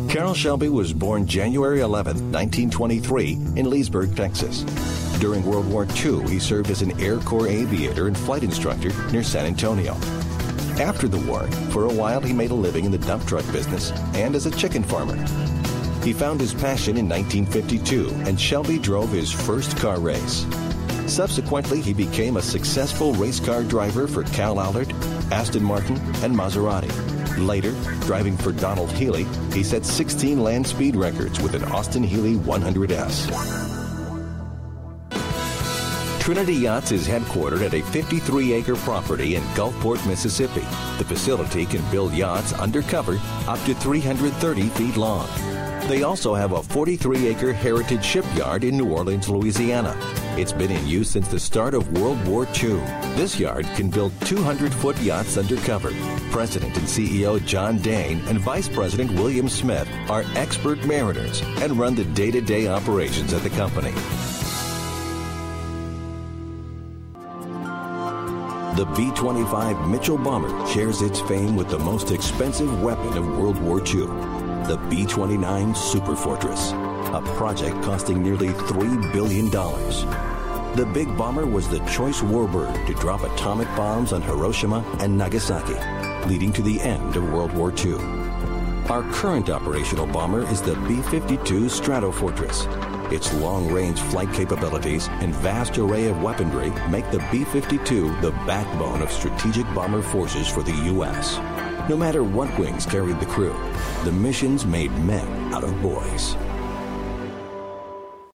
Carroll Shelby was born January 11, 1923, in Leesburg, Texas. During World War II, he served as an Air Corps aviator and flight instructor near San Antonio. After the war, for a while he made a living in the dump truck business and as a chicken farmer. He found his passion in 1952, and Shelby drove his first car race. Subsequently, he became a successful race car driver for Cal Allard, Aston Martin, and Maserati. Later, driving for Donald Healey, he set 16 land speed records with an Austin Healey 100S. Trinity Yachts is headquartered at a 53-acre property in Gulfport, Mississippi. The facility can build yachts undercover up to 330 feet long. They also have a 43-acre heritage shipyard in New Orleans, Louisiana. It's been in use since the start of World War II. This yard can build 200-foot yachts undercover. President and CEO John Dane and Vice President William Smith are expert mariners and run the day-to-day operations at the company. The B-25 Mitchell bomber shares its fame with the most expensive weapon of World War II, the B-29 Superfortress, a project costing nearly $3 billion. The big bomber was the choice warbird to drop atomic bombs on Hiroshima and Nagasaki, leading to the end of World War II. Our current operational bomber is the B-52 Stratofortress. Its long-range flight capabilities and vast array of weaponry make the B-52 the backbone of strategic bomber forces for the U.S. No matter what wings carried the crew, the missions made men out of boys.